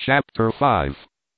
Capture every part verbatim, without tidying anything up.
Chapter five.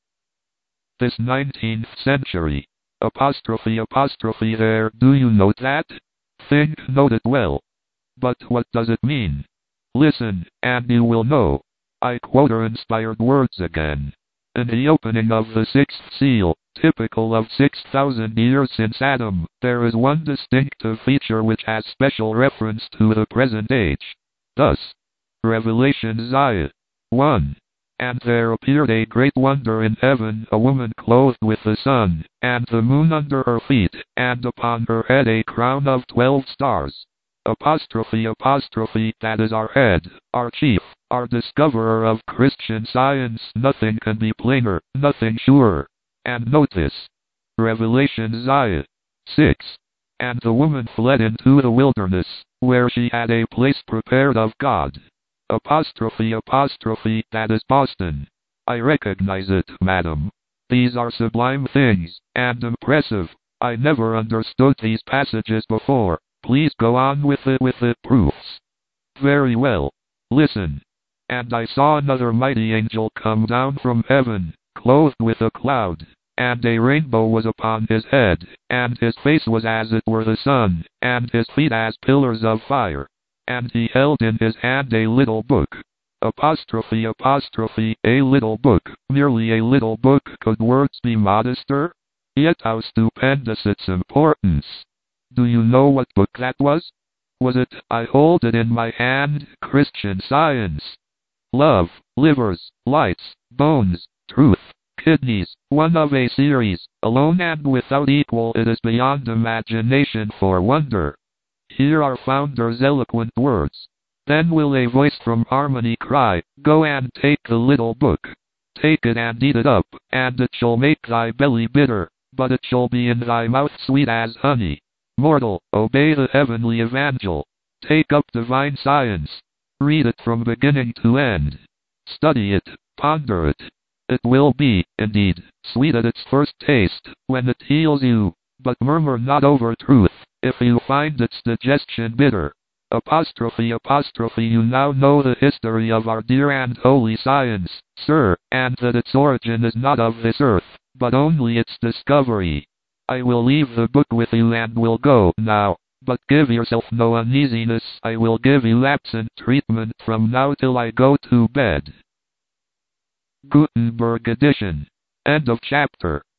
This nineteenth century. Apostrophe apostrophe there. Do you note that? Think, note it well. But what does it mean? Listen, and you will know. I quote her inspired words again. In the opening of the sixth seal, typical of six thousand years since Adam, there is one distinctive feature which has special reference to the present age. Thus, Revelation Zion one. And there appeared a great wonder in heaven, a woman clothed with the sun, and the moon under her feet, and upon her head a crown of twelve stars. Apostrophe apostrophe, that is our head, our chief, our discoverer of Christian science. Nothing can be plainer, nothing surer. And note this. Revelation Zion six. And the woman fled into the wilderness, where she had a place prepared of God. Apostrophe apostrophe, that is Boston. I recognize it, madam. These are sublime things, and impressive. I never understood these passages before. Please go on with it with it proofs. Very well. Listen. And I saw another mighty angel come down from heaven, clothed with a cloud, and a rainbow was upon his head, and his face was as it were the sun, and his feet as pillars of fire. And he held in his hand a little book. Apostrophe apostrophe, a little book, merely a little book. Could words be modester? Yet how stupendous its importance. Do you know what book that was? Was it, I hold it in my hand, Christian Science? Love, livers, lights, bones, truth, kidneys, one of a series, alone and without equal. It is beyond imagination for wonder. Here are Founder's eloquent words. Then will a voice from harmony cry, go and take the little book. Take it and eat it up, and it shall make thy belly bitter, but it shall be in thy mouth sweet as honey. Mortal, obey the heavenly evangel. Take up divine science. Read it from beginning to end. Study it, ponder it. It will be, indeed, sweet at its first taste, when it heals you, but murmur not over truth, if you find its digestion bitter. Apostrophe apostrophe, you now know the history of our dear and holy science, sir, and that its origin is not of this earth, but only its discovery. I will leave the book with you and will go now, but give yourself no uneasiness. I will give you absent treatment from now till I go to bed. Gutenberg edition. End of chapter.